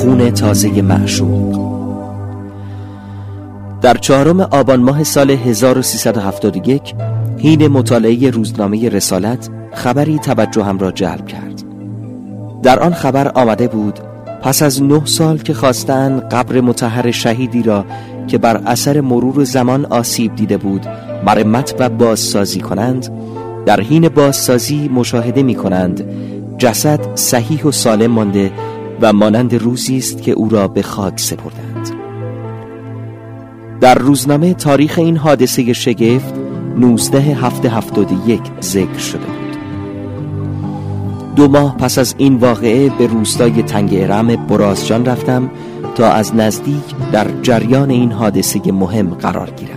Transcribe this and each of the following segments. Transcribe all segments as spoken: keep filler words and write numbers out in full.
خون تازه معشوق. در چهارم آبان ماه سال هزار و سیصد و هفتاد و یک حین مطالعه روزنامه رسالت خبری توجهم را جلب کرد. در آن خبر آمده بود پس از نه سال که خواستند قبر مطهر شهیدی را که بر اثر مرور زمان آسیب دیده بود مرمت و بازسازی کنند، در حین بازسازی مشاهده می کنند جسد صحیح و سالم مانده و مانند روزی است که او را به خاک سپردند. در روزنامه تاریخ این حادثه شگفت نوزده هفته هفتاد و یک ذکر شده بود. دو ماه پس از این واقعه به روستای تنگ ارم برازجان رفتم تا از نزدیک در جریان این حادثه مهم قرار گیرم.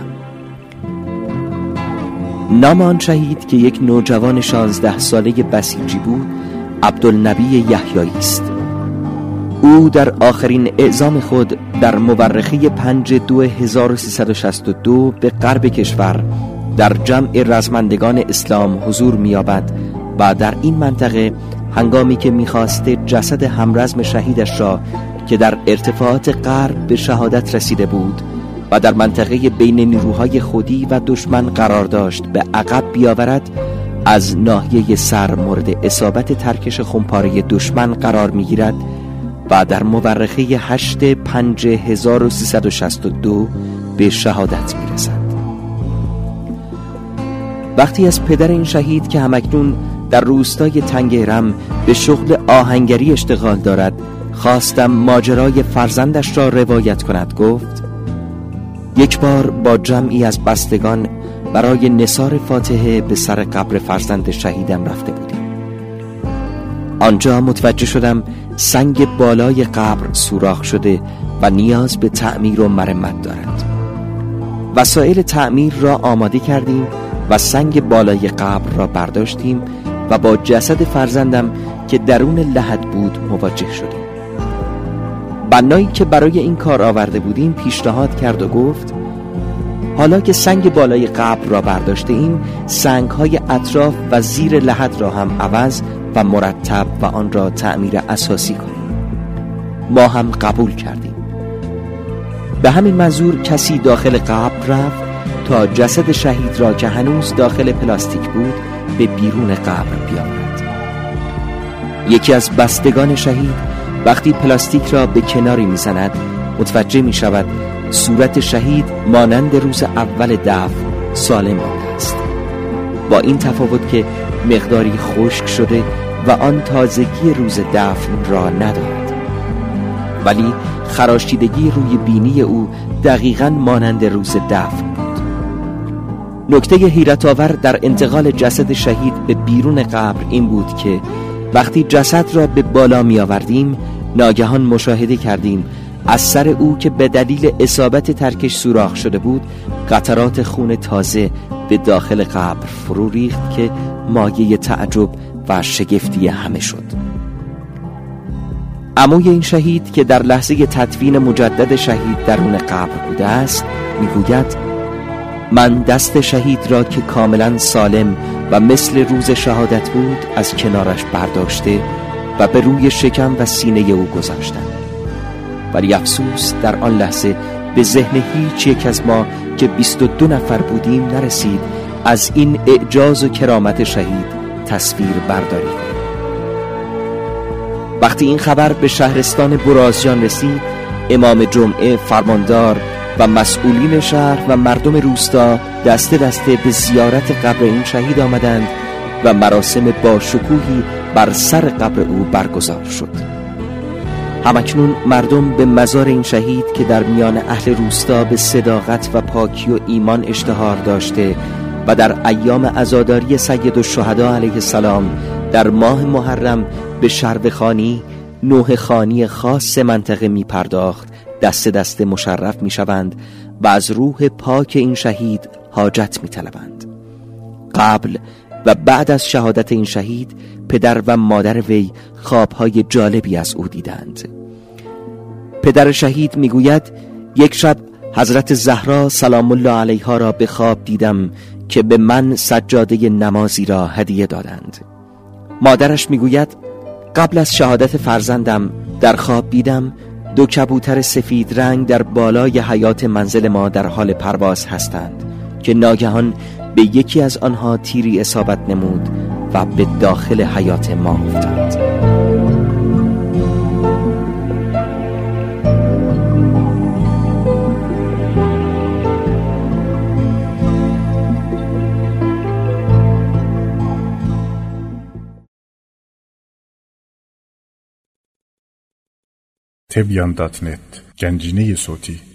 نام آن شهید که یک نوجوان شانزده ساله بسیجی بود عبدالنبی یحیایی است. او در آخرین اعزام خود در مورخه پنج دو هزار و سیصد و شصت و دو به غرب کشور در جمع رزمندگان اسلام حضور می‌یابد و در این منطقه هنگامی که می‌خواسته جسد همرزم شهیدش را که در ارتفاعات غرب به شهادت رسیده بود و در منطقه بین نیروهای خودی و دشمن قرار داشت به عقب بیاورد، از ناحیه سر مورد اصابت ترکش خمپاره دشمن قرار می‌گیرد و در مورخه هشت پنج هزار و سیصد و شصت و دو به شهادت می‌رسد. وقتی از پدر این شهید که همکنون در روستای تنگ ارم به شغل آهنگری اشتغال دارد خواستم ماجرای فرزندش را روایت کند، گفت یک بار با جمعی از بستگان برای نثار فاتحه به سر قبر فرزند شهیدم رفته بودیم. آنجا متوجه شدم سنگ بالای قبر سوراخ شده و نیاز به تعمیر و مرمت دارد. وسایل تعمیر را آماده کردیم و سنگ بالای قبر را برداشتیم و با جسد فرزندم که درون لحد بود مواجه شدیم. بنایی که برای این کار آورده بودیم پیشنهاد کرد و گفت حالا که سنگ بالای قبر را برداشته ایم، سنگ های اطراف و زیر لحد را هم عوض و مرتب و آن را تعمیر اساسی کنیم. ما هم قبول کردیم. به همین منظور کسی داخل قبر رفت تا جسد شهید را که هنوز داخل پلاستیک بود به بیرون قبر بیاورد. یکی از بستگان شهید وقتی پلاستیک را به کناری میزند متوجه می شود صورت شهید مانند روز اول دفن سالم مانده است، با این تفاوت که مقداری خشک شده و آن تازگی روز دفن را ندارد، ولی خراشیدگی روی بینی او دقیقاً مانند روز دفن بود. نکته حیرت آور در انتقال جسد شهید به بیرون قبر این بود که وقتی جسد را به بالا می آوردیم ناگهان مشاهده کردیم از سر او که به دلیل اصابت ترکش سوراخ شده بود قطرات خون تازه به داخل قبر فرو ریخت که مایه تعجب و شگفتی همه شد. عموی این شهید که در لحظه تدفین مجدد شهید درون قبر بوده است میگوید من دست شهید را که کاملا سالم و مثل روز شهادت بود از کنارش برداشته و به روی شکم و سینه او گذاشتم، ولی افسوس در آن لحظه به ذهن هیچ یک از ما که بیست و دو نفر بودیم نرسید از این اعجاز و کرامت شهید تصویر برداری کنیم. وقتی این خبر به شهرستان برازجان رسید، امام جمعه، فرماندار و مسئولین شهر و مردم روستا دسته دسته به زیارت قبر این شهید آمدند و مراسم با شکوهی بر سر قبر او برگزار شد. همکنون مردم به مزار این شهید که در میان اهل روستا به صداقت و پاکی و ایمان اشتهار داشته و در ایام عزاداری سید الشهدا علیه السلام در ماه محرم به شربخانی نوح خانی خاص منطقه می پرداخت دست دست مشرف می شوند و از روح پاک این شهید حاجت می طلبند. قبل و بعد از شهادت این شهید پدر و مادر وی خوابهای جالبی از او دیدند. پدر شهید می گوید یک شب حضرت زهرا سلام الله علیها را به خواب دیدم که به من سجاده نمازی را هدیه دادند. مادرش می گوید قبل از شهادت فرزندم در خواب دیدم دو کبوتر سفید رنگ در بالای حیاط منزل ما در حال پرواز هستند که ناگهان به یکی از آنها تیری اصابت نمود و به داخل حیاط ما افتاد. تبیان دات نت گنجینه صوتی